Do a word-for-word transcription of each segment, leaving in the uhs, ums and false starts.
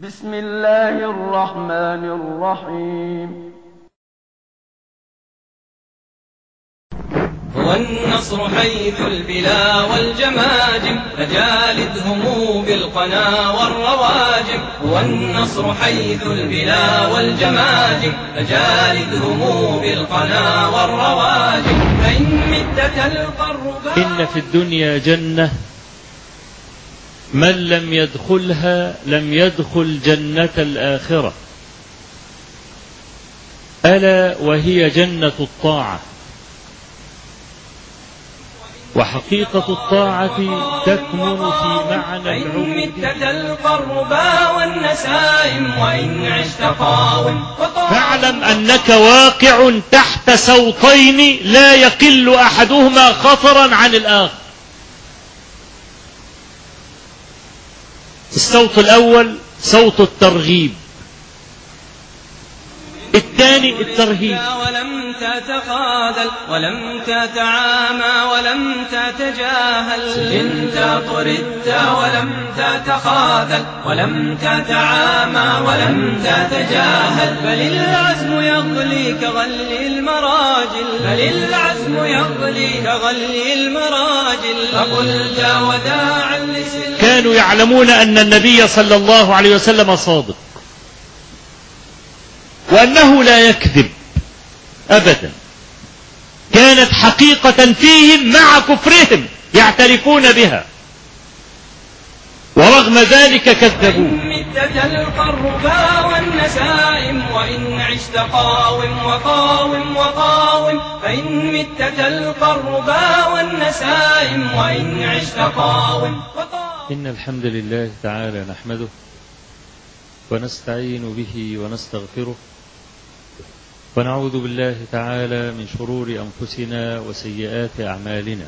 بسم الله الرحمن الرحيم. هو النصر حيث البلا والجماجم فجالدهم بالقنا والرواجم. هو النصر حيث البلا والجماجم فجالدهم بالقنا والرواجم. فإن مت تلقى الربا. إن في الدنيا جنة من لم يدخلها لم يدخل جنة الآخرة، ألا وهي جنة الطاعة. وحقيقة الطاعة تكمن في معنى العبودية. تلقى الربا والنسائم وإن عشت قاوم. فاعلم أنك واقع تحت سوطين لا يقل أحدهما خطرا عن الآخر. الصوت الأول صوت الترغيب، الثاني الترهيب. ولم تتخاذل ولم تتعامى ولم تتجاهل. سجنت طردت ولم تتخاذل ولم تتعامى ولم تتجاهل. بل العزم يغلي كغلي المراجل. بل العزم يغلي كغلي المراجل. فقلت وداعا لسلم. كانوا يعلمون أن النبي صلى الله عليه وسلم صادق وأنه لا يكذب أبدا. كانت حقيقة فيهم مع كفرهم يعترفون بها، ورغم ذلك كذبوا. إن تلقى الربا والنسائم وإن عشت قاوم وقاوم وقاوم. فإن مت تلقى الربا والنسائم وإن عشت قاوم وقاوم. إن الحمد لله تعالى نحمده ونستعين به ونستغفره، ونعوذ بالله تعالى من شرور أنفسنا وسيئات أعمالنا.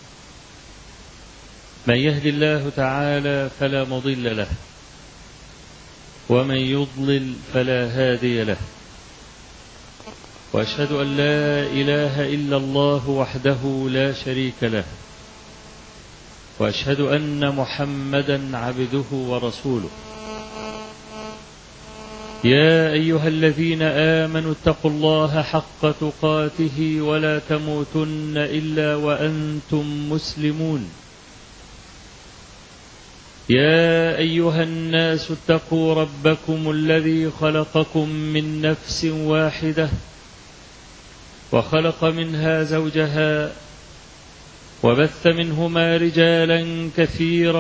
من يهد الله تعالى فلا مضل له، ومن يضلل فلا هادي له. وأشهد أن لا إله إلا الله وحده لا شريك له، وأشهد أن محمدا عبده ورسوله. يا أيها الذين آمنوا اتقوا الله حق تقاته ولا تموتن إلا وأنتم مسلمون. يا أيها الناس اتقوا ربكم الذي خلقكم من نفس واحدة وخلق منها زوجها وبث منهما رجالا كثيرا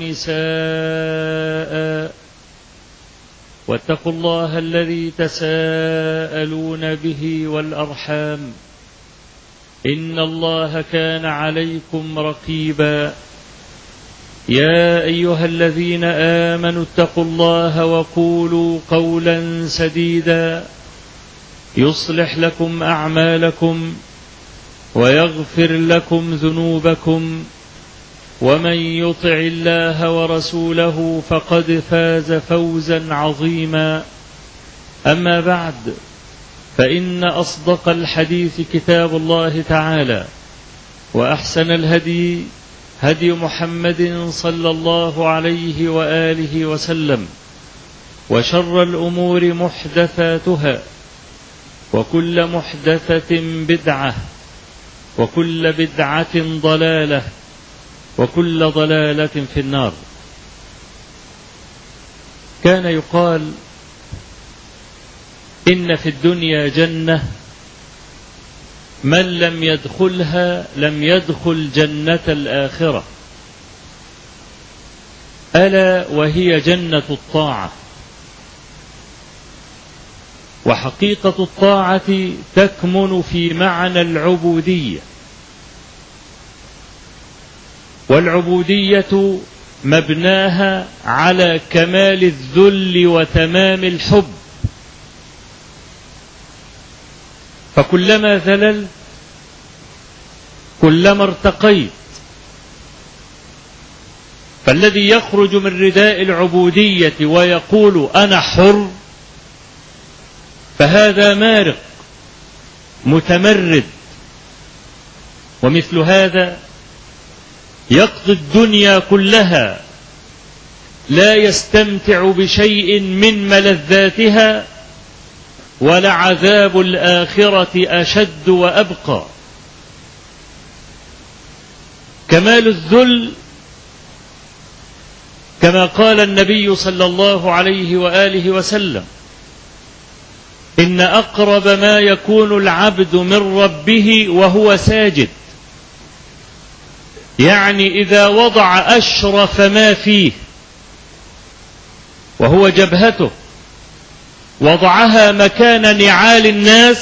ونساء. واتقوا الله الذي تساءلون به والأرحام، إن الله كان عليكم رقيبا. يا أيها الذين آمنوا اتقوا الله وقولوا قولا سديدا يصلح لكم أعمالكم ويغفر لكم ذنوبكم، ومن يطع الله ورسوله فقد فاز فوزا عظيما. أما بعد، فإن أصدق الحديث كتاب الله تعالى، وأحسن الهدي هدي محمد صلى الله عليه وآله وسلم، وشر الأمور محدثاتها، وكل محدثة بدعة، وكل بدعة ضلالة، وكل ضلالة في النار. كان يقال إن في الدنيا جنة من لم يدخلها لم يدخل جنة الآخرة، ألا وهي جنة الطاعة. وحقيقة الطاعة تكمن في معنى العبودية. والعبودية مبناها على كمال الذل وتمام الحب. فكلما ذللت كلما ارتقيت. فالذي يخرج من رداء العبودية ويقول أنا حر فهذا مارق متمرد. ومثل هذا يقضي الدنيا كلها لا يستمتع بشيء من ملذاتها، ولعذاب الآخرة أشد وأبقى. كمال الذل كما قال النبي صلى الله عليه وآله وسلم: إن أقرب ما يكون العبد من ربه وهو ساجد، يعني إذا وضع أشرف ما فيه وهو جبهته، وضعها مكان نعال الناس،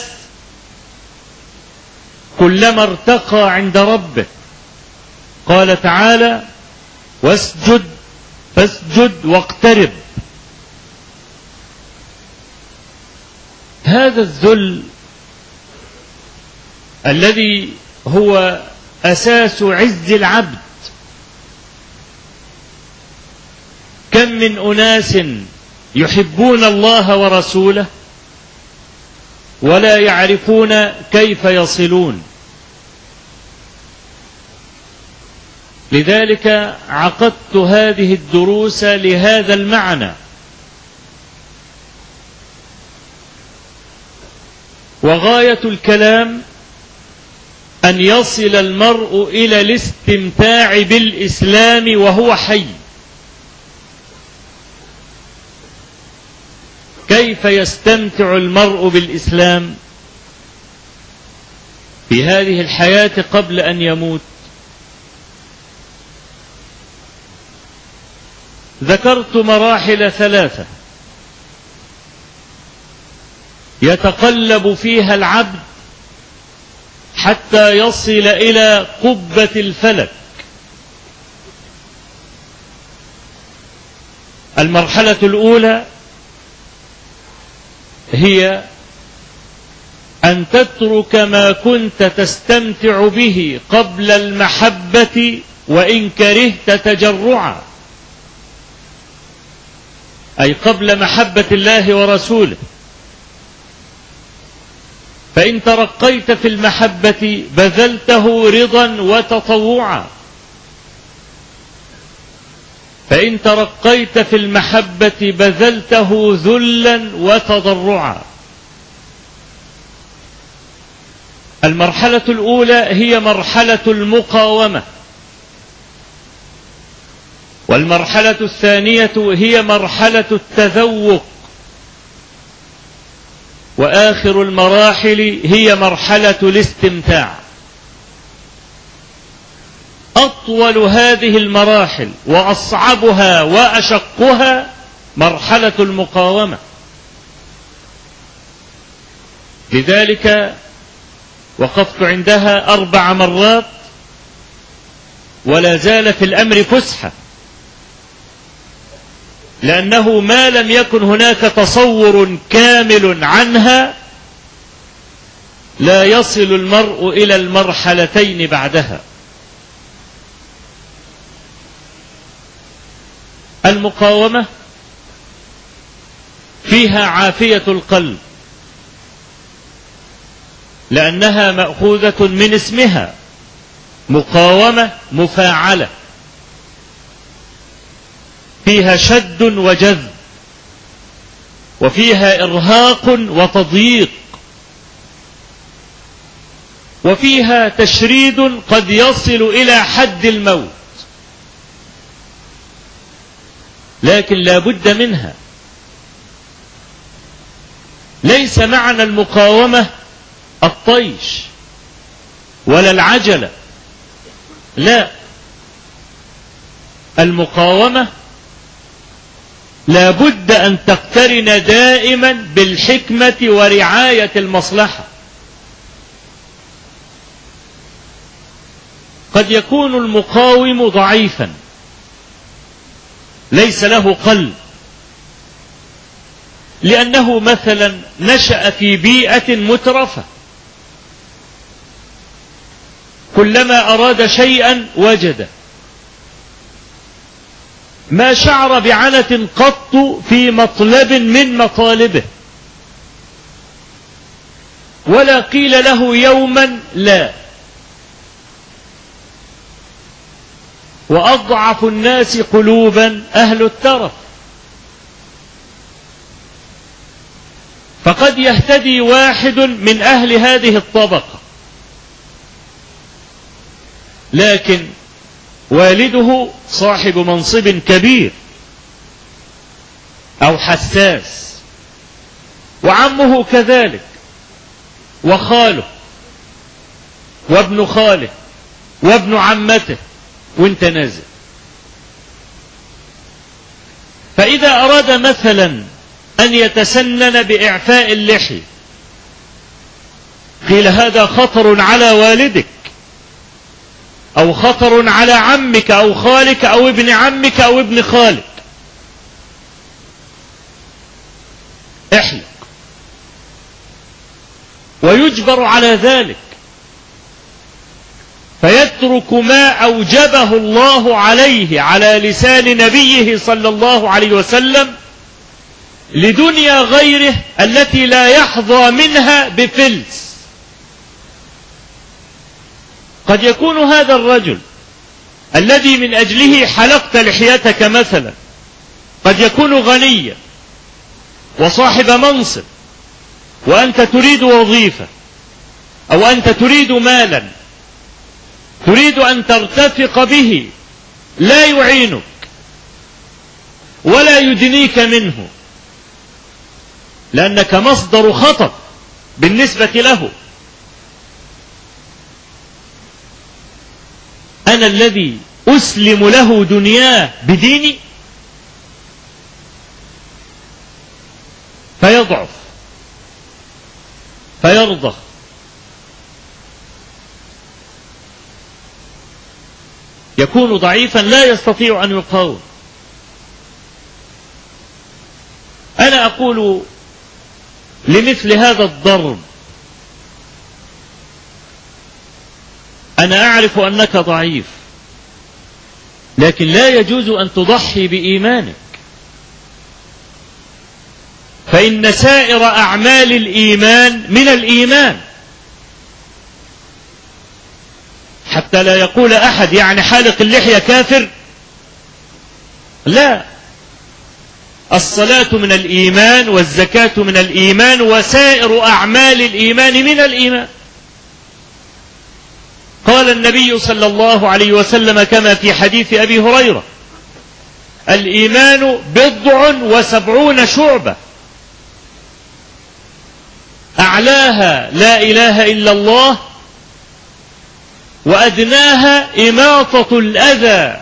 كلما ارتقى عند ربه قال تعالى: واسجد فاسجد واقترب. هذا الذل الذي هو أساس عز العبد، كم من أناس يحبون الله ورسوله ولا يعرفون كيف يصلون. لذلك عقدت هذه الدروس لهذا المعنى، وغاية الكلام أن يصل المرء إلى الاستمتاع بالإسلام وهو حي. كيف يستمتع المرء بالإسلام في هذه الحياة قبل أن يموت؟ ذكرت مراحل ثلاثة يتقلب فيها العبد حتى يصل إلى قبة الفلك. المرحلة الأولى هي أن تترك ما كنت تستمتع به قبل المحبة وإن كرهت تجرعا، أي قبل محبة الله ورسوله. فإن ترقيت في المحبة بذلته رضا وتطوعا، فإن ترقيت في المحبة بذلته ذلا وتضرعا. المرحلة الأولى هي مرحلة المقاومة، والمرحلة الثانية هي مرحلة التذوق، وآخر المراحل هي مرحلة الاستمتاع. أطول هذه المراحل وأصعبها وأشقها مرحلة المقاومة. لذلك وقفت عندها أربع مرات، ولا زال في الأمر فسحة، لأنه ما لم يكن هناك تصور كامل عنها لا يصل المرء إلى المرحلتين بعدها. المقاومة فيها عافية القلب، لأنها مأخوذة من اسمها مقاومة مفاعلة، فيها شد وجذب، وفيها إرهاق وتضييق، وفيها تشريد قد يصل إلى حد الموت، لكن لا بد منها. ليس معنى المقاومة الطيش ولا العجلة، لا، المقاومة لا بد أن تقترن دائما بالحكمة ورعاية المصلحة. قد يكون المقاوم ضعيفا ليس له قلب، لأنه مثلا نشأ في بيئة مترفة، كلما أراد شيئا وجده، ما شعر بعنة قط في مطلب من مطالبه، ولا قيل له يوما لا، وأضعف الناس قلوبا أهل الترف. فقد يهتدي واحد من أهل هذه الطبقة، لكن والده صاحب منصب كبير أو حساس، وعمه كذلك، وخاله وابن خاله وابن عمته، وانت نازل. فإذا أراد مثلا أن يتسنن بإعفاء اللحي قيل هذا خطر على والدك، أو خطر على عمك أو خالك أو ابن عمك أو ابن خالك، احلق. ويجبر على ذلك، فيترك ما أوجبه الله عليه على لسان نبيه صلى الله عليه وسلم لدنيا غيره التي لا يحظى منها بفلس. قد يكون هذا الرجل الذي من أجله حلقت لحيتك مثلا قد يكون غنيا وصاحب منصب، وأنت تريد وظيفة، أو أنت تريد مالا تريد أن ترتفق به، لا يعينك ولا يدنيك منه، لأنك مصدر خطر بالنسبة له. أنا الذي أسلم له دنياه بديني، فيضعف فيرضخ. يكون ضعيفا لا يستطيع أن يقاوم. أنا أقول لمثل هذا الضرب أنا أعرف أنك ضعيف، لكن لا يجوز أن تضحي بإيمانك، فإن سائر أعمال الإيمان من الإيمان، حتى لا يقول أحد يعني حالق اللحية كافر. لا، الصلاة من الإيمان، والزكاة من الإيمان، وسائر أعمال الإيمان من الإيمان. قال النبي صلى الله عليه وسلم كما في حديث أبي هريرة: الإيمان بضع وسبعون شعبة، أعلاها لا إله إلا الله، وأدناها إماطة الأذى،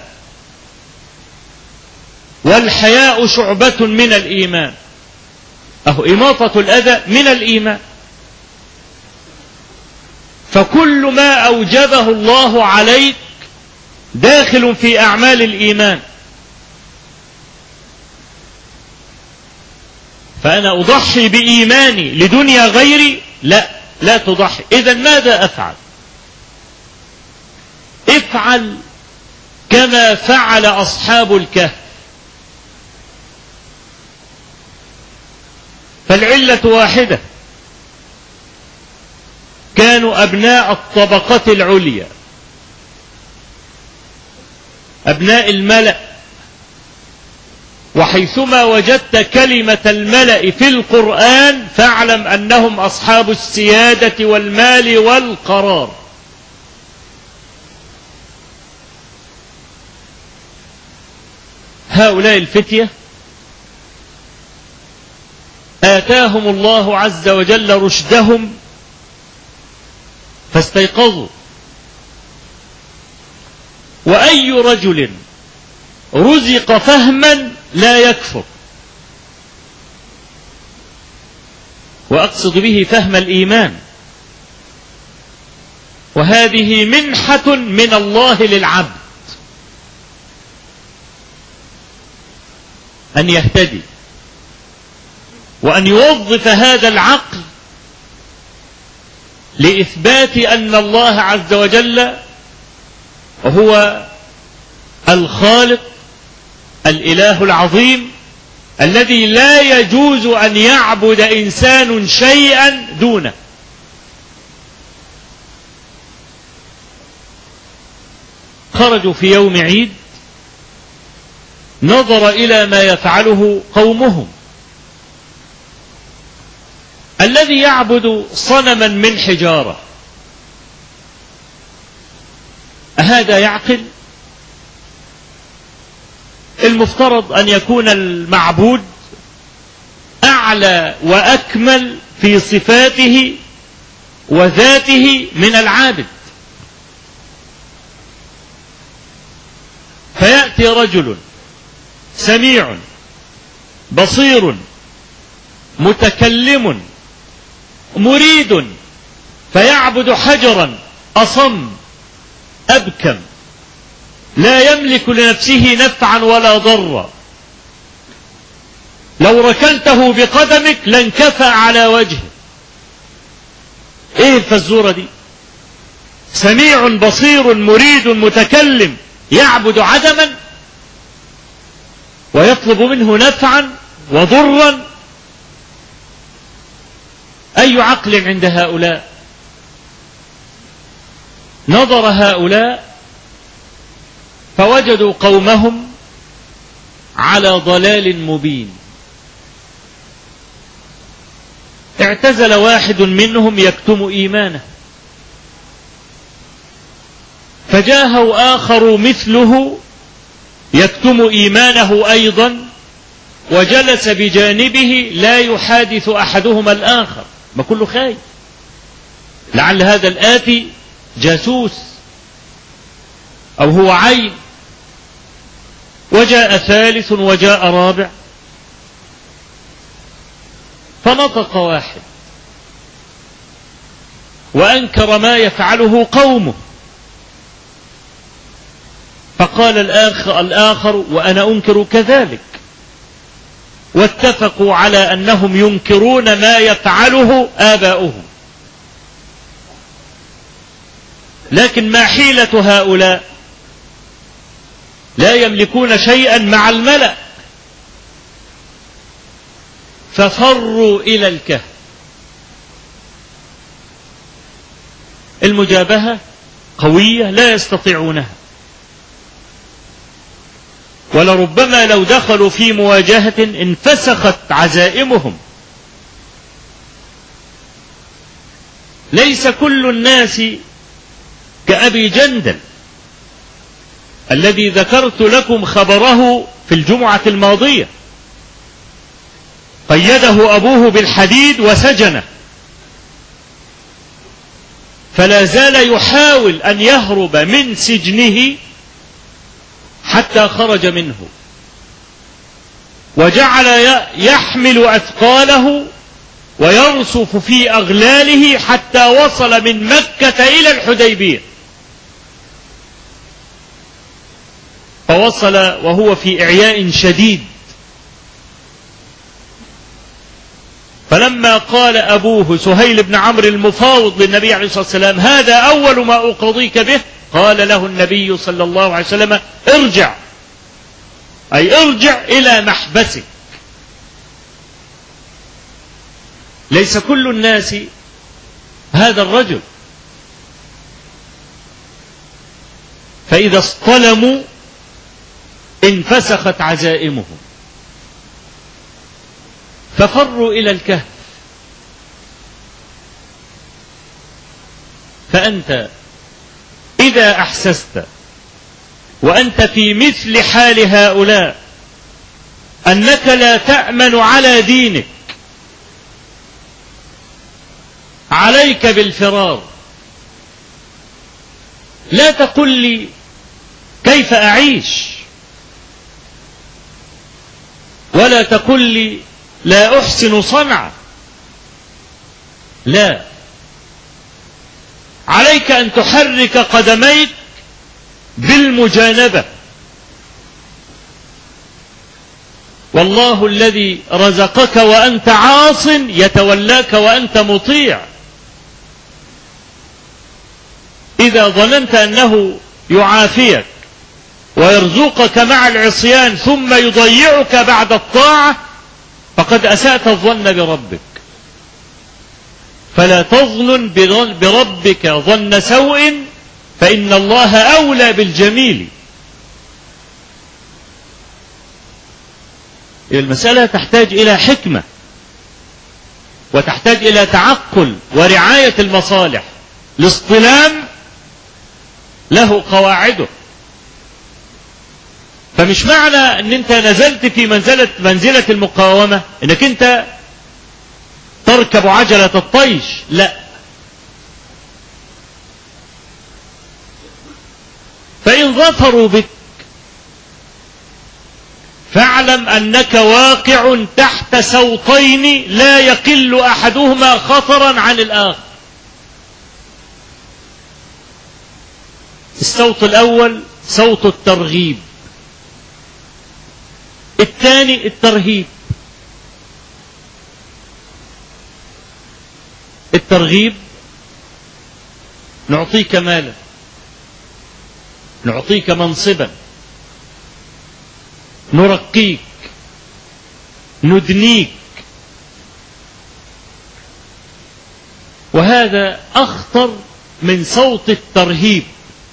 والحياء شعبة من الإيمان. أهو إماطة الأذى من الإيمان. فكل ما أوجبه الله عليك داخل في أعمال الإيمان. فأنا أضحي بإيماني لدنيا غيري؟ لا، لا تضحي. إذن ماذا أفعل؟ افعل كما فعل أصحاب الكهف. فالعلة واحدة، كانوا أبناء الطبقة العليا، أبناء الملأ، وحيثما وجدت كلمة الملأ في القرآن فاعلم أنهم أصحاب السيادة والمال والقرار. هؤلاء الفتية آتاهم الله عز وجل رشدهم فاستيقظوا. وأي رجل رزق فهما لا يكفر، وأقصد به فهم الإيمان، وهذه منحة من الله للعبد أن يهتدي، وأن يوظف هذا العقل لإثبات أن الله عز وجل هو الخالق الإله العظيم الذي لا يجوز أن يعبد إنسان شيئا دونه. خرجوا في يوم عيد نظر إلى ما يفعله قومهم. الذي يعبد صنما من حجارة هذا يعقل؟ المفترض أن يكون المعبود أعلى وأكمل في صفاته وذاته من العابد. فيأتي رجل سميع بصير متكلم مريد فيعبد حجرا أصم أبكم لا يملك لنفسه نفعا ولا ضرا، لو ركلته بقدمك لانكفأ على وجهه. ايه الفزورة دي؟ سميع بصير مريد متكلم يعبد عدما ويطلب منه نفعا وضرا. أي عقل عند هؤلاء؟ نظر هؤلاء فوجدوا قومهم على ضلال مبين. اعتزل واحد منهم يكتم إيمانه، فجاءه آخر مثله يكتم إيمانه أيضا وجلس بجانبه لا يحادث أحدهما الآخر، ما كله خايف لعل هذا الآتي جاسوس أو هو عين. وجاء ثالث وجاء رابع، فنطق واحد وأنكر ما يفعله قومه، فقال الآخر, الآخر وأنا أنكر كذلك، واتفقوا على أنهم ينكرون ما يفعله آباؤهم. لكن ما حيلة هؤلاء؟ لا يملكون شيئا مع الملأ، ففروا إلى الكهف. المجابهة قوية لا يستطيعونها، ولربما لو دخلوا في مواجهة انفسخت عزائمهم. ليس كل الناس كأبي جندل الذي ذكرت لكم خبره في الجمعة الماضية، قيده أبوه بالحديد وسجنه، فلا زال يحاول أن يهرب من سجنه حتى خرج منه، وجعل يحمل أثقاله ويرصف في أغلاله حتى وصل من مكة إلى الحديبية. فوصل وهو في إعياء شديد، فلما قال أبوه سهيل بن عمرو المفاوض للنبي عليه الصلاة والسلام هذا أول ما أقضيك به، قال له النبي صلى الله عليه وسلم ارجع، أي ارجع إلى محبسك. ليس كل الناس هذا الرجل، فإذا اصطلموا انفسخت عزائمهم ففروا إلى الكهف. فأنت إذا أحسست وأنت في مثل حال هؤلاء أنك لا تأمن على دينك، عليك بالفرار. لا تقل لي كيف أعيش، ولا تقل لي لا أحسن صنعا، لا، عليك أن تحرك قدميك بالمجانبة. والله الذي رزقك وأنت عاص يتولاك وأنت مطيع. إذا ظننت أنه يعافيك ويرزقك مع العصيان ثم يضيعك بعد الطاعة فقد أسأت الظن بربك. فلا تظن بربك ظن سوء، فإن الله أولى بالجميل. المسألة تحتاج إلى حكمة، وتحتاج إلى تعقل ورعاية المصالح. الاصطلام له قواعده، فمش معنى ان انت نزلت في منزلة منزلة المقاومة انك انت تركب عجلة الطيش، لا. فإن ظفروا بك فاعلم أنك واقع تحت سوطين لا يقل أحدهما خطرا عن الآخر. الصوت الأول صوت الترغيب، الثاني الترهيب. الترغيب: نعطيك مالا، نعطيك منصبا، نرقيك، ندنيك. وهذا أخطر من صوت الترهيب.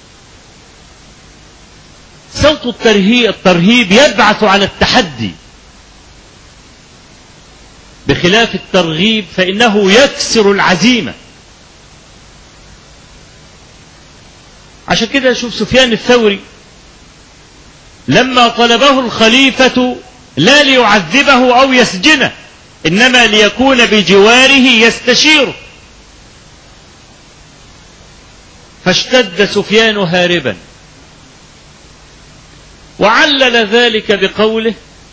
صوت الترهيب الترهيب يبعث على التحدي، بخلاف الترغيب فإنه يكسر العزيمة. عشان كده شوف سفيان الثوري لما طلبه الخليفة لا ليعذبه أو يسجنه، إنما ليكون بجواره يستشيره، فاشتد سفيان هاربا، وعلل ذلك بقوله: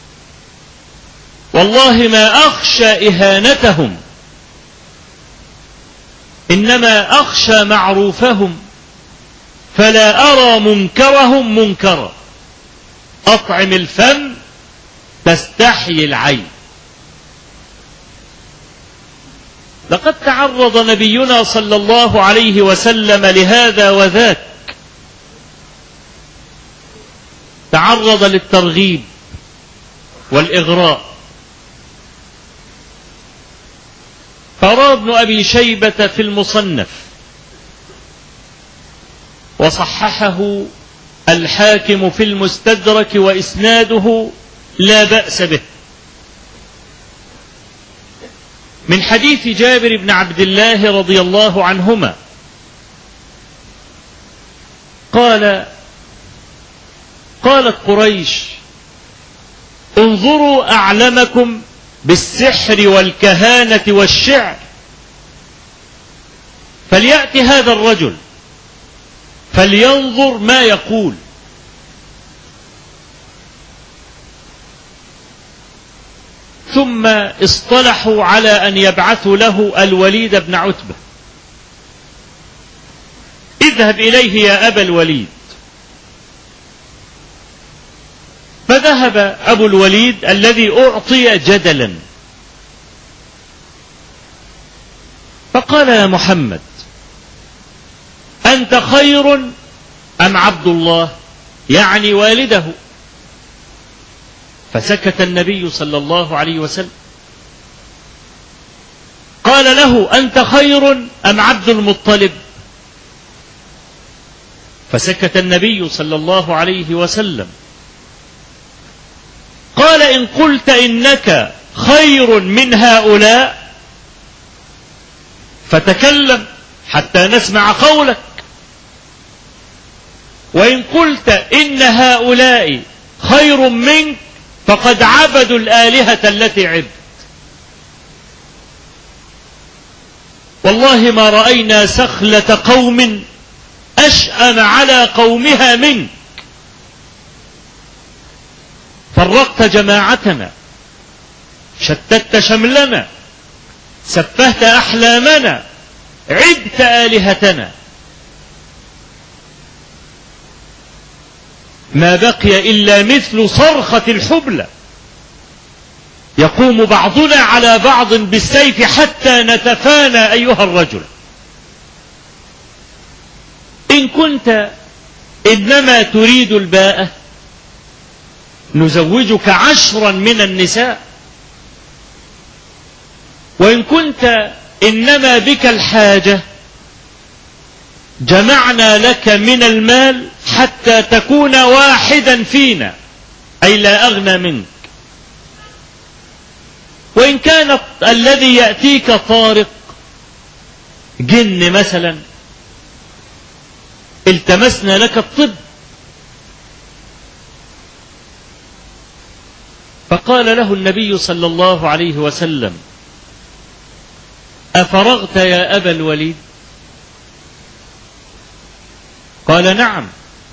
والله ما أخشى إهانتهم، إنما أخشى معروفهم، فلا أرى منكرهم منكرا، أطعم الفم تستحيي العين. لقد تعرض نبينا صلى الله عليه وسلم لهذا وذاك، تعرض للترغيب والإغراء. فروى ابن أبي شيبة في المصنف وصححه الحاكم في المستدرك وإسناده لا بأس به، من حديث جابر بن عبد الله رضي الله عنهما قال: قالت قريش: انظروا أعلمكم بالسحر والكهانة والشعر، فليأتي هذا الرجل فلينظر ما يقول. ثم اصطلحوا على أن يبعثوا له الوليد بن عتبة: اذهب إليه يا أبا الوليد. فذهب أبو الوليد الذي أعطي جدلا، فقال: يا محمد، أنت خير أم عبد الله؟ يعني والده. فسكت النبي صلى الله عليه وسلم. قال له: أنت خير أم عبد المطلب؟ فسكت النبي صلى الله عليه وسلم. قال: إن قلت إنك خير من هؤلاء فتكلم حتى نسمع قولك، وإن قلت إن هؤلاء خير منك فقد عبدوا الآلهة التي عبد. والله ما رأينا سخلة قوم أشأم على قومها منك، فرقت جماعتنا، شتت شملنا، سفهت أحلامنا، عبت آلهتنا. ما بقي إلا مثل صرخة الحبلى، يقوم بعضنا على بعض بالسيف حتى نتفانى أيها الرجل. إن كنت إنما تريد الباءة نزوجك عشرا من النساء، وإن كنت إنما بك الحاجة جمعنا لك من المال حتى تكون واحدا فينا، أي لا أغنى منك. وإن كان الذي يأتيك طارق جن مثلا التمسنا لك الطب. فقال له النبي صلى الله عليه وسلم: أفرغت يا أبا الوليد؟ قال: نعم.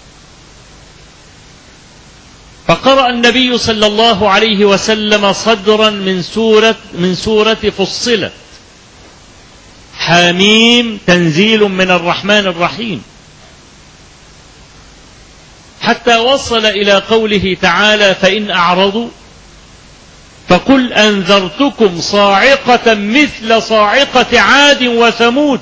فقرأ النبي صلى الله عليه وسلم صدرا من سورة من سورة فصلت حميم تنزيل من الرحمن الرحيم، حتى وصل إلى قوله تعالى: فإن أعرضوا فقل أنذرتكم صاعقة مثل صاعقة عاد وثمود.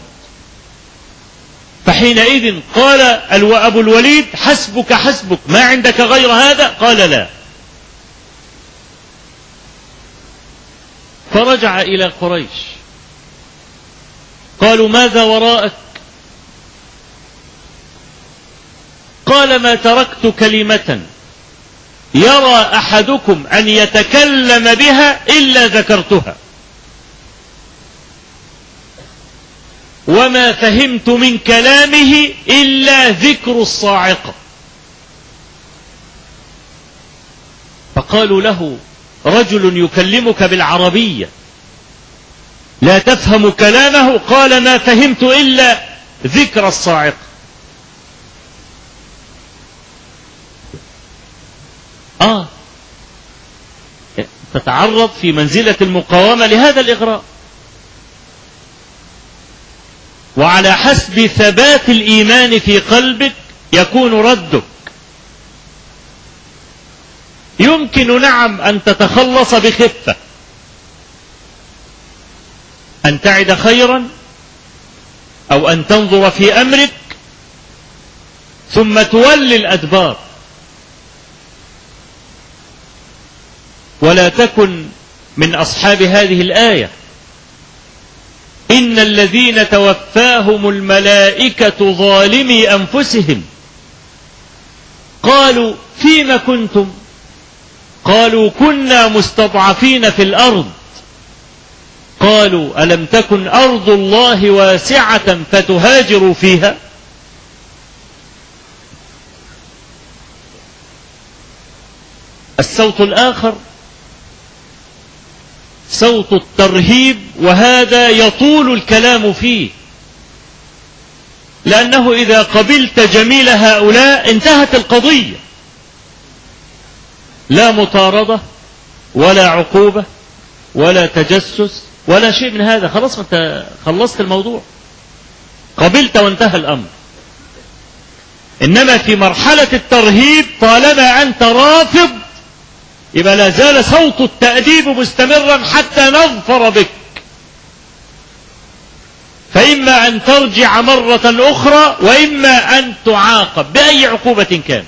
فحينئذ قال أبو الوليد: حسبك حسبك، ما عندك غير هذا؟ قال: لا. فرجع إلى قريش، قالوا: ماذا وراءك؟ قال: ما تركت كلمة يرى أحدكم أن يتكلم بها إلا ذكرتها، وما فهمت من كلامه إلا ذكر الصاعقة. فقالوا له: رجل يكلمك بالعربية لا تفهم كلامه؟ قال: ما فهمت إلا ذكر الصاعقة. آه تتعرض في منزلة المقاومة لهذا الإغراء، وعلى حسب ثبات الإيمان في قلبك يكون ردك. يمكن نعم أن تتخلص بخفة، أن تعد خيرا أو أن تنظر في أمرك ثم تولي الأدبار، ولا تكن من أصحاب هذه الآية: إن الذين توفاهم الملائكة ظالمي أنفسهم قالوا فيم كنتم؟ قالوا كنا مستضعفين في الأرض. قالوا ألم تكن أرض الله واسعة فتهاجروا فيها؟ الصوت الآخر صوت الترهيب، وهذا يطول الكلام فيه، لأنه إذا قبلت جميل هؤلاء انتهت القضية، لا مطاردة ولا عقوبة ولا تجسس ولا شيء من هذا، خلاص انت خلصت الموضوع، قبلت وانتهى الأمر. إنما في مرحلة الترهيب طالما أنت رافض يبقى لا زال صوت التأديب مستمرا حتى نظفر بك، فإما أن ترجع مرة أخرى وإما أن تعاقب بأي عقوبة كان.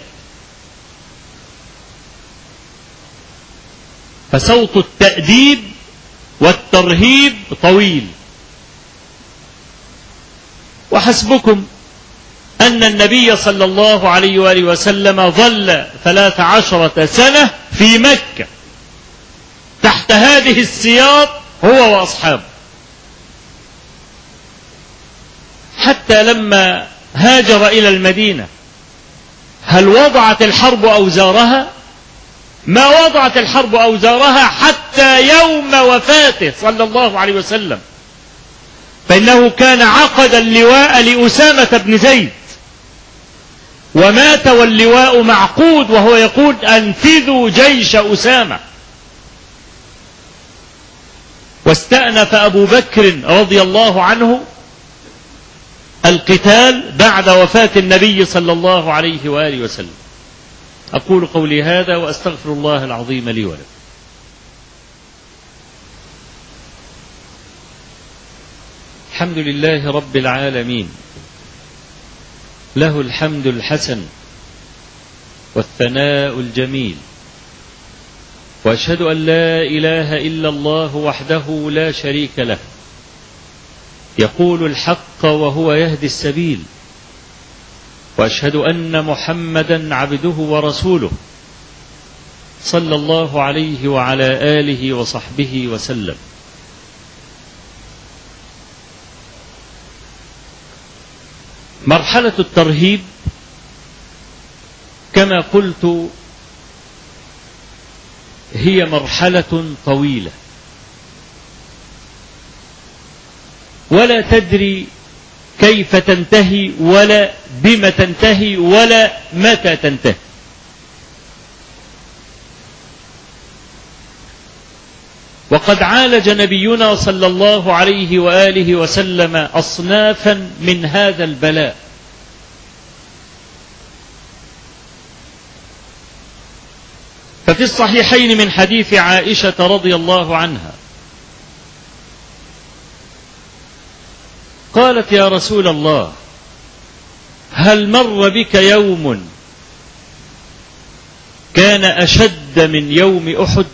فصوت التأديب والترهيب طويل. وحسبكم أن النبي صلى الله عليه وآله وسلم ظل ثلاث عشرة سنة في مكة تحت هذه السياط هو وأصحابه، حتى لما هاجر إلى المدينة هل وضعت الحرب أوزارها؟ ما وضعت الحرب أوزارها حتى يوم وفاته صلى الله عليه وسلم، فإنه كان عقد اللواء لأسامة بن زيد ومات واللواء معقود وهو يقول أنفذوا جيش أسامة. واستأنف أبو بكر رضي الله عنه القتال بعد وفاة النبي صلى الله عليه وآله وسلم. أقول قولي هذا وأستغفر الله العظيم لي ولكم. الحمد لله رب العالمين، له الحمد الحسن والثناء الجميل، وأشهد أن لا إله إلا الله وحده لا شريك له، يقول الحق وهو يهدي السبيل، وأشهد أن محمدا عبده ورسوله صلى الله عليه وعلى آله وصحبه وسلم. مرحلة الترهيب كما قلت هي مرحلة طويلة، ولا تدري كيف تنتهي ولا بما تنتهي ولا متى تنتهي. وقد عالج نبينا صلى الله عليه وآله وسلم أصنافا من هذا البلاء. ففي الصحيحين من حديث عائشة رضي الله عنها قالت: يا رسول الله، هل مر بك يوم كان أشد من يوم أحد؟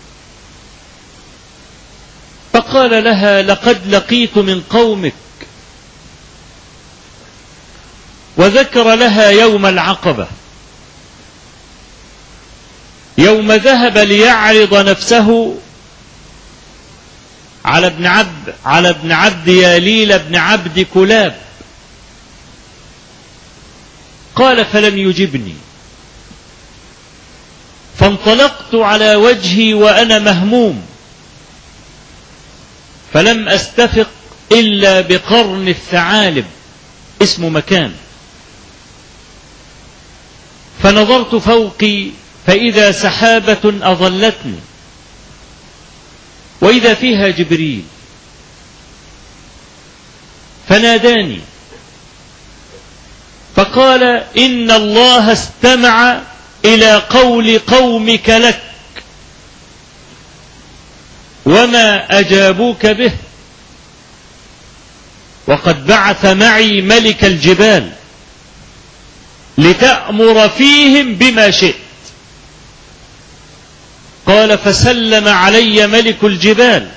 فقال لها: لقد لقيت من قومك. وذكر لها يوم العقبة، يوم ذهب ليعرض نفسه على ابن عبد على ابن عبد ياليل بن عبد كلاب. قال: فلم يجبني، فانطلقت على وجهي وأنا مهموم، فلم أستفق إلا بقرن الثعالب، اسم مكان. فنظرت فوقي فإذا سحابة أظلتني، وإذا فيها جبريل، فناداني فقال: إن الله استمع إلى قول قومك لك وما أجابوك به، وقد بعث معي ملك الجبال لتأمر فيهم بما شئت. قال: فسلم علي ملك الجبال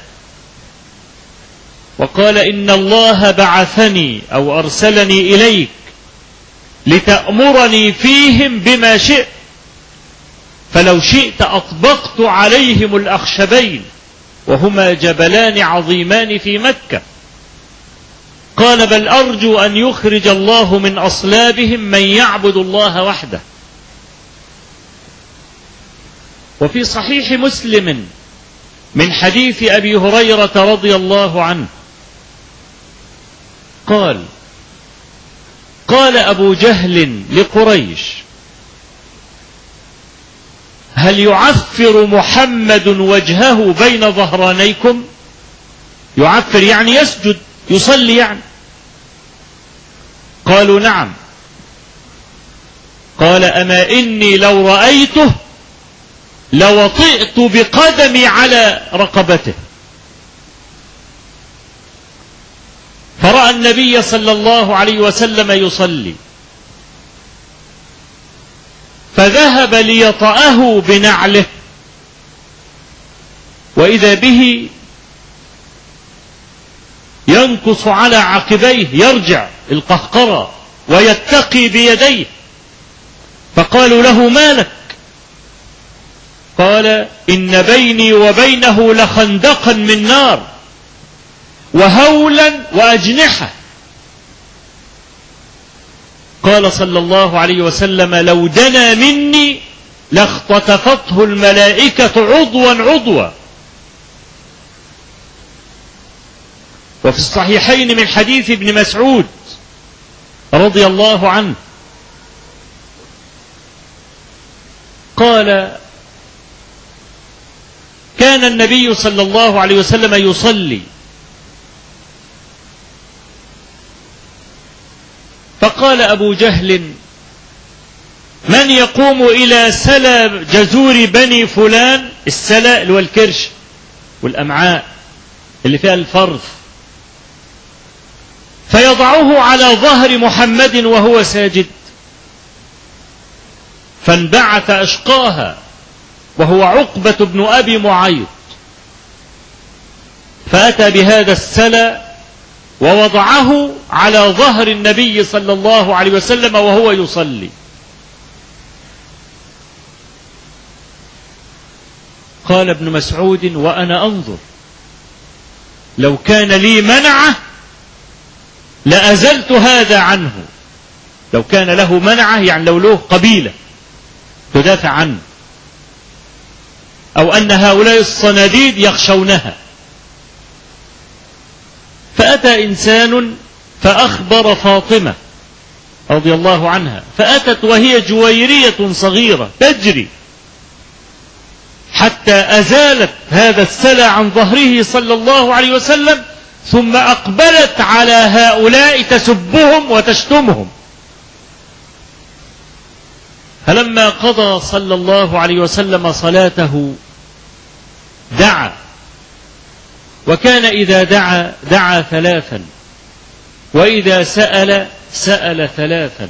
وقال: إن الله بعثني أو أرسلني إليك لتأمرني فيهم بما شئت، فلو شئت أطبقت عليهم الأخشبين، وهما جبلان عظيمان في مكة. قال: بل أرجو أن يخرج الله من أصلابهم من يعبد الله وحده. وفي صحيح مسلم من حديث أبي هريرة رضي الله عنه قال: قال أبو جهل لقريش: هل يعفر محمد وجهه بين ظهرانيكم؟ يعفر يعني يسجد، يصلي يعني. قالوا: نعم. قال: أما إني لو رأيته لوطئت بقدمي على رقبته. فرأى النبي صلى الله عليه وسلم يصلي، فذهب ليطأه بنعله، وإذا به ينكص على عقبيه، يرجع القهقرة ويتقي بيديه. فقالوا له: ما لك؟ قال: إن بيني وبينه لخندقا من نار وهولا وأجنحة. قال صلى الله عليه وسلم: لو دنا مني لاختطفته الملائكة عضوا عضوا. وفي الصحيحين من حديث ابن مسعود رضي الله عنه قال: كان النبي صلى الله عليه وسلم يصلي، فقال أبو جهل: من يقوم إلى سلا جزور بني فلان؟ السلا اللي هو الكرش والأمعاء اللي فيها الفرث، فيضعه على ظهر محمد وهو ساجد. فانبعث أشقاها وهو عقبة بن أبي معيط، فأتى بهذا السلا ووضعه على ظهر النبي صلى الله عليه وسلم وهو يصلي. قال ابن مسعود وأنا أنظر لو كان لي منعة لأزلت هذا عنه. لو كان له منعة يعني لو له قبيلة تدافع عنه، أو أن هؤلاء الصناديد يخشونها. فأتى إنسان فأخبر فاطمة رضي الله عنها، فأتت وهي جويرية صغيرة تجري حتى أزالت هذا السلع عن ظهره صلى الله عليه وسلم، ثم أقبلت على هؤلاء تسبهم وتشتمهم. فلما قضى صلى الله عليه وسلم صلاته دعا، وكان إذا دعا دعا ثلاثا، وإذا سأل سأل ثلاثا،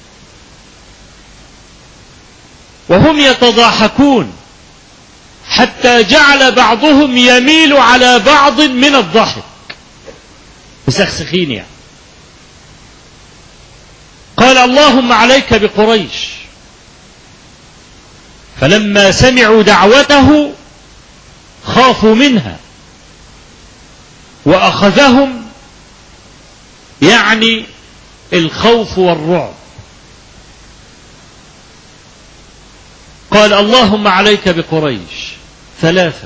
وهم يتضاحكون حتى جعل بعضهم يميل على بعض من الضحك، مسخسخين يعني. قال اللهم عليك بقريش. فلما سمعوا دعوته خافوا منها وأخذهم يعني الخوف والرعب. قال اللهم عليك بقريش ثلاثا،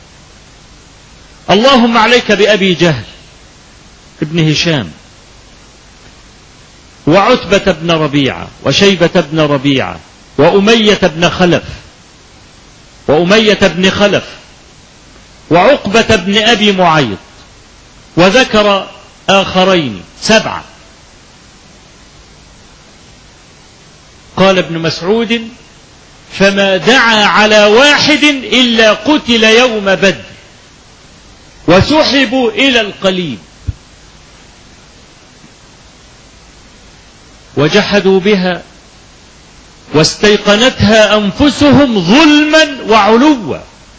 اللهم عليك بأبي جهل ابن هشام وعتبة بن ربيعة وشيبة بن ربيعة وأمية بن خلف وأمية بن خلف وعقبة بن أبي معيط، وذكر آخرين سبعة. قال ابن مسعود فما دعا على واحد إلا قتل يوم بدر وسحبوا إلى القليب، وجحدوا بها واستيقنتها أنفسهم ظلما وعلوا.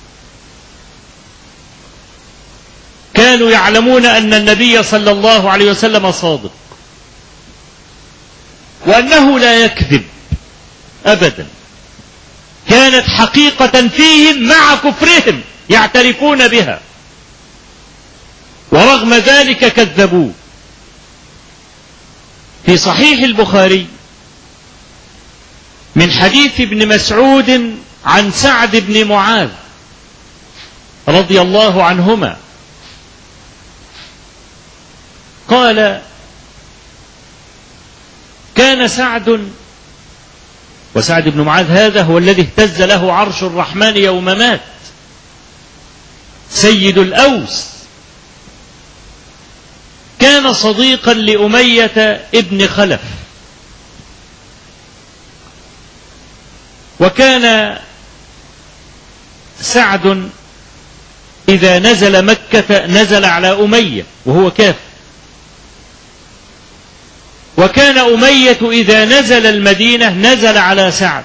كانوا يعلمون أن النبي صلى الله عليه وسلم صادق وأنه لا يكذب أبدا، كانت حقيقة فيهم مع كفرهم يعترفون بها، ورغم ذلك كذبوه. في صحيح البخاري من حديث ابن مسعود عن سعد بن معاذ رضي الله عنهما قال كان سعد، وسعد بن معاذ هذا هو الذي اهتز له عرش الرحمن يوم مات، سيد الأوس، كان صديقا لأمية ابن خلف، وكان سعد إذا نزل مكة نزل على أمية وهو كافر، وكان أمية إذا نزل المدينة نزل على سعد.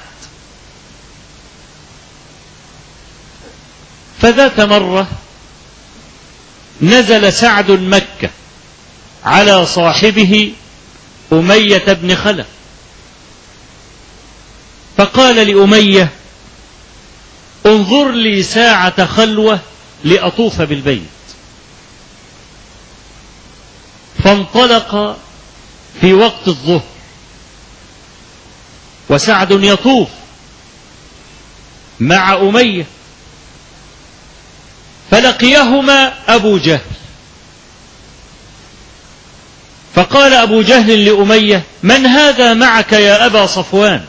فذات مرة نزل سعد مكة على صاحبه أمية بن خلف، فقال لأمية انظر لي ساعة خلوة لأطوف بالبيت. فانطلق في وقت الظهر وسعد يطوف مع أمية، فلقيهما أبو جهل، فقال أبو جهل لأمية من هذا معك يا أبا صفوان؟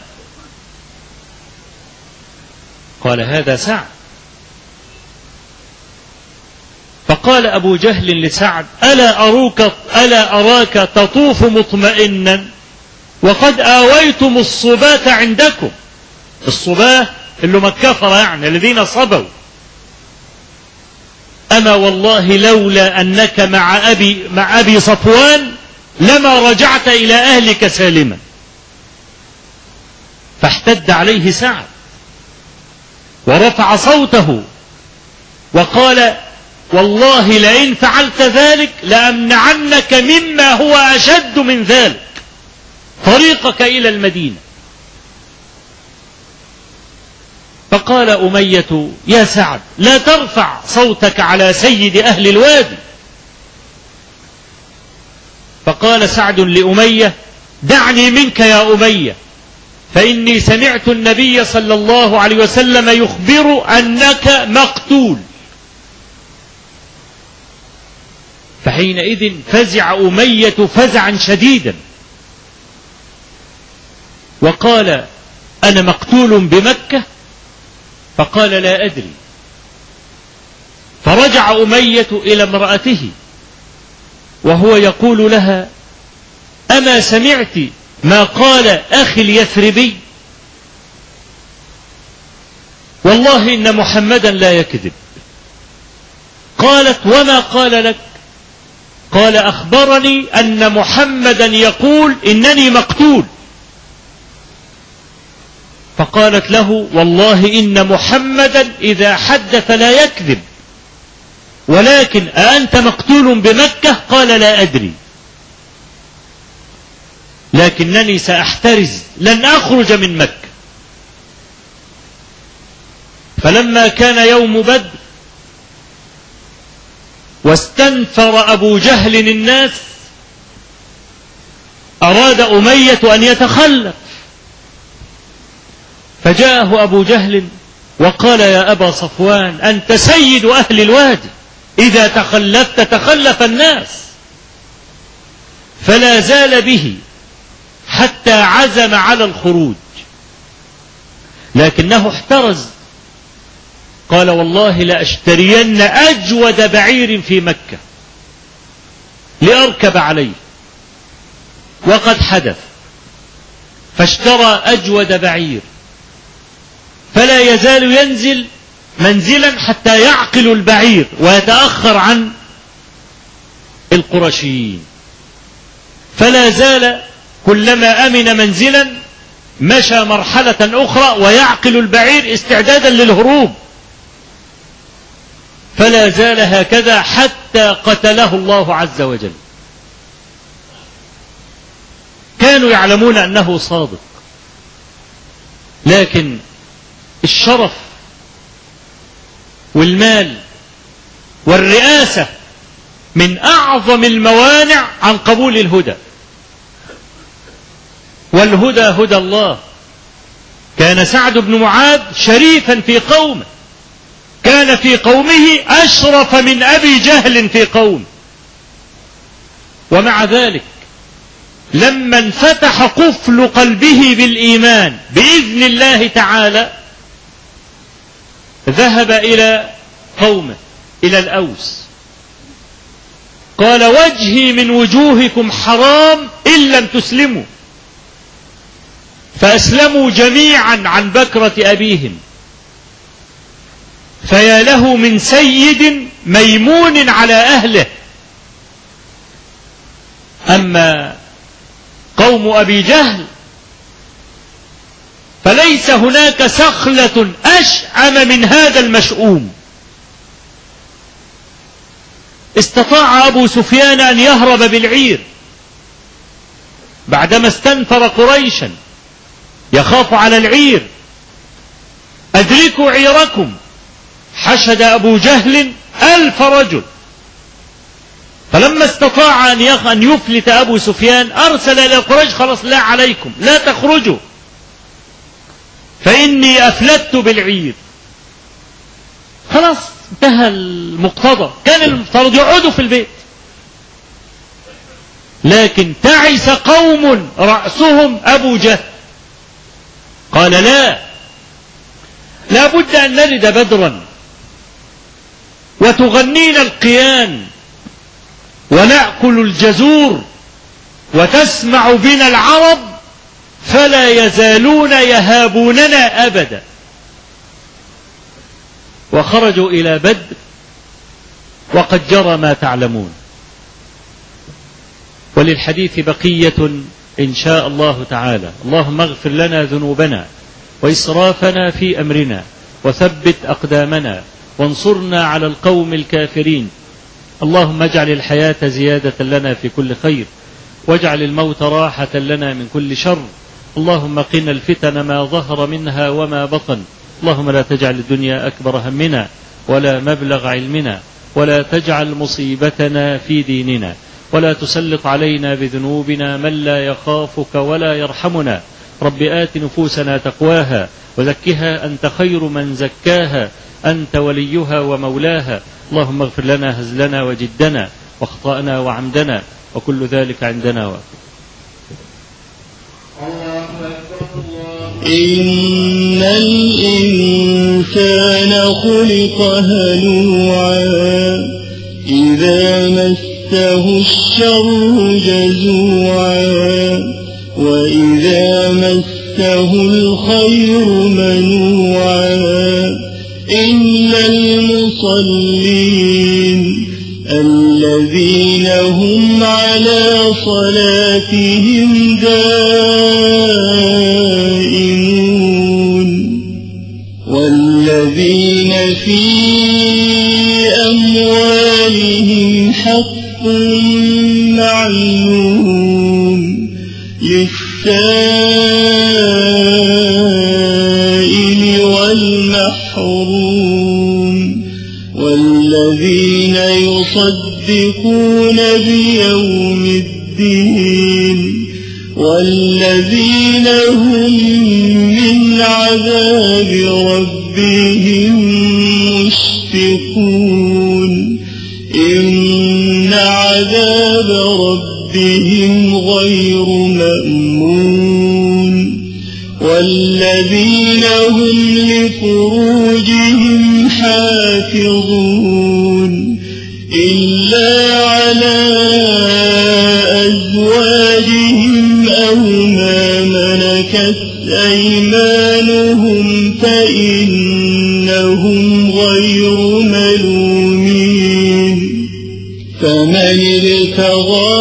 قال هذا سعد. فقال أبو جهل لسعد ألا أروك ألا أراك تطوف مطمئنا وقد آويتم الصباة عندكم، الصباة اللي هم الكفرة يعني الذين صبوا، أما والله لولا أنك مع أبي, مع أبي صفوان لما رجعت إلى أهلك سالما. فاحتد عليه سعد ورفع صوته وقال والله لئن فعلت ذلك لأمنعنك مما هو أشد من ذلك طريقك إلى المدينة. فقال أمية: يا سعد، لا ترفع صوتك على سيد أهل الوادي. فقال سعد لأمية: دعني منك يا أمية، فإني سمعت النبي صلى الله عليه وسلم يخبر أنك مقتول. فحينئذ فزع أمية فزعا شديدا وقال: أنا مقتول بمكة؟ فقال: لا أدري. فرجع أمية إلى امرأته وهو يقول لها: أما سمعت ما قال أخي اليثربي؟ والله إن محمدا لا يكذب. قالت: وما قال لك؟ قال: أخبرني أن محمدا يقول إنني مقتول. فقالت له: والله إن محمدا إذا حدث لا يكذب، ولكن أأنت مقتول بمكة؟ قال: لا أدري، لكنني سأحترز، لن أخرج من مكة. فلما كان يوم بدر واستنفر أبو جهل الناس، أراد أمية أن يتخلف، فجاءه أبو جهل وقال: يا أبا صفوان، أنت سيد أهل الوادي، إذا تخلفت تخلف الناس. فلا زال به حتى عزم على الخروج، لكنه احترز. قال: والله لأشترين أجود بعير في مكة لأركب عليه. وقد حدث، فاشترى أجود بعير، فلا يزال ينزل منزلا حتى يعقل البعير ويتأخر عن القرشيين. فلا زال كلما أمن منزلا مشى مرحلة أخرى ويعقل البعير استعدادا للهروب. فلا زال هكذا حتى قتله الله عز وجل. كانوا يعلمون أنه صادق، لكن الشرف والمال والرئاسة من أعظم الموانع عن قبول الهدى، والهدى هدى الله. كان سعد بن معاذ شريفا في قومه، كان في قومه أشرف من أبي جهل في قومه، ومع ذلك لما انفتح قفل قلبه بالإيمان بإذن الله تعالى ذهب إلى قومه، إلى الأوس، قال: وجهي من وجوهكم حرام إن لم تسلموا. فأسلموا جميعا عن بكرة أبيهم. فيا له من سيد ميمون على أهله. أما قوم أبي جهل فليس هناك سخلة أشأم من هذا المشؤوم. استطاع أبو سفيان أن يهرب بالعير بعدما استنفر قريشا، يخاف على العير. أدركوا عيركم. حشد أبو جهل ألف رجل. فلما استطاع أن يفلت أبو سفيان أرسل إلى قريش: خلاص لا عليكم، لا تخرجوا، فإني أفلت بالعير. خلاص انتهى المقتضى، كان المفترض يقعدوا في البيت. لكن تعس قوم رأسهم أبو جهل، قال: لا، لا بد أن نرد بدرا وتغنينا القيان ونأكل الجزور وتسمع بنا العرب، فلا يزالون يهابوننا أبدا. وخرجوا إلى بدر وقد جرى ما تعلمون. وللحديث بقية إن شاء الله تعالى. اللهم اغفر لنا ذنوبنا وإسرافنا في أمرنا وثبت أقدامنا وانصرنا على القوم الكافرين. اللهم اجعل الحياة زيادة لنا في كل خير، واجعل الموت راحة لنا من كل شر. اللهم قنا الفتن ما ظهر منها وما بطن، اللهم لا تجعل الدنيا أكبر همنا ولا مبلغ علمنا، ولا تجعل مصيبتنا في ديننا، ولا تسلط علينا بذنوبنا من لا يخافك ولا يرحمنا. رب آت نفوسنا تقواها وزكها أنت خير من زكاها، أنت وليها ومولاها. اللهم اغفر لنا هزلنا وجدنا واخطأنا وعمدنا، وكل ذلك عندنا وقت. إن الإنسان خلق هلوعا إذا مسه الشر جزوعا وإذا مسه الخير منوعا إلا المصلين الذين هم على صلاتهم دائمون والذين في أموالهم حق معلوم للسائل والمحروم والذين يصدقون بيوم الدين والذين هم من عذاب ربهم مشفقون إن عذاب ربهم غير مأمون والذين هم لفروجهم حافظون إلا على أزواجهم أو ما ملكت أيمانهم فإنهم غير ملومين فمن ابتغى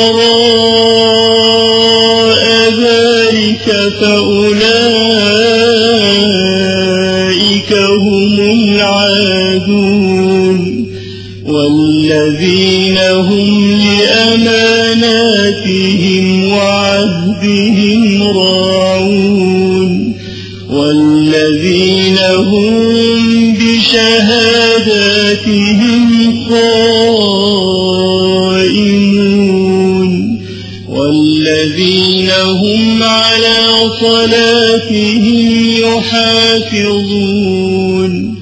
وراء ذلك فأولئك هم العادون والذين هم لأماناتهم وعهدهم راعون والذين هم بشهاداتهم قائمون والذين هم على صلاتهم يحافظون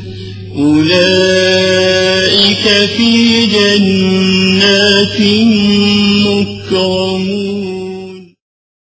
أولئك في جنات مكرمون.